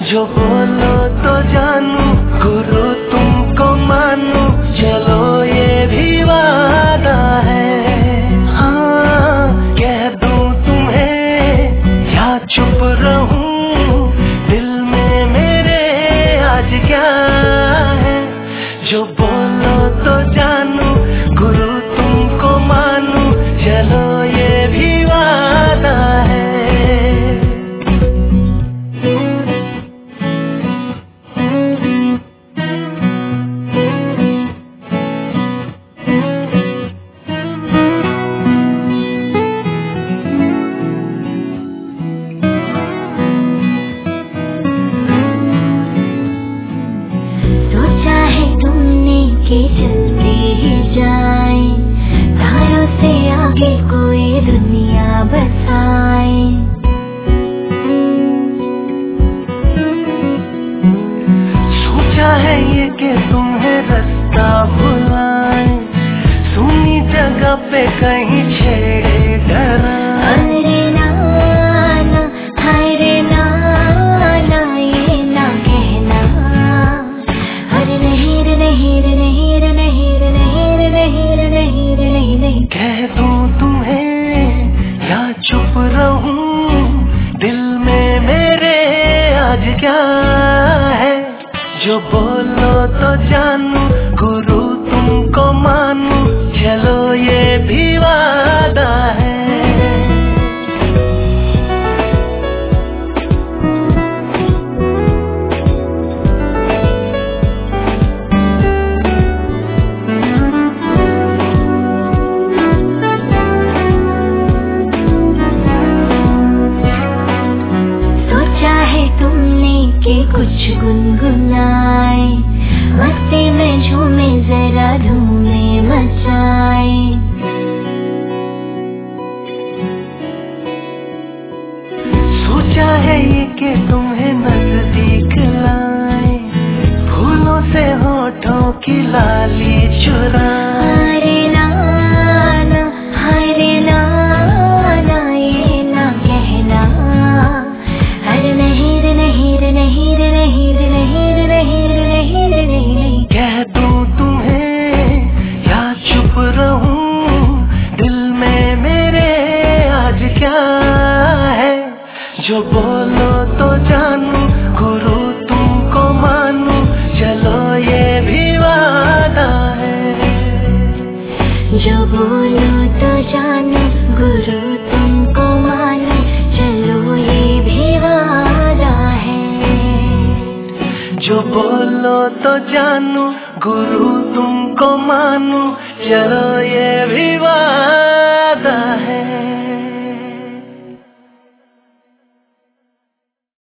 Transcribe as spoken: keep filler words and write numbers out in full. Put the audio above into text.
जो बोलो तो जानू, गुरु तुमको मानू, चलो ये भी वादा है। हाँ, कह दूं तुम्हें या चुप रहूं, दिल में मेरे आज क्या है। जो बोलो तो जानू, गुरु तुमको मानू, चलो ये भी वादा है। चलते ही जाए, तारों से आगे कोई दुनिया बसाए। सोचा है ये कि तुम्हें रास्ता भुलाए, सुनी जगह पे कहीं छेड़े डराए। अरे नाना, अरे नाना, ये ना कहना, अरे नहीं रे नहीं रे नहीं रे नहीं रे नहीं रे नहीं रे नहीं रे नहीं नहीं। कह दूं तुम्हें या चुप रहूं, दिल में मेरे आज क्या है। जो बोलो तो जानू, गुरु तुमको मानू, चलो ये भी वादा है। के कुछ गुनगुनाए, मस्ती में झूमे जरा धूमे मचाए। सोचा है ये कि तुम्हें नजदीक लाए, फूलों से होठों की लाली चुराए। अरे नाना, अरे नाना, ये ना कहना, अरे नहीं रे नहीं रे नहीं रे नहीं रे नहीं रे नहीं रे नहीं रे नहीं नहीं। कह दूं तुम्हें या चुप रहूं, दिल में मेरे आज क्या है। जो बोलो तो जानू, गुरु तुमको मानू, चलो ये भी वादा है। जो बोलो तो जानू, गुरु तुमको मानू, चलो ये भी वादा है। जो बोलो तो जानू, गुरु तुमको मानू, चलो ये भी वादा है।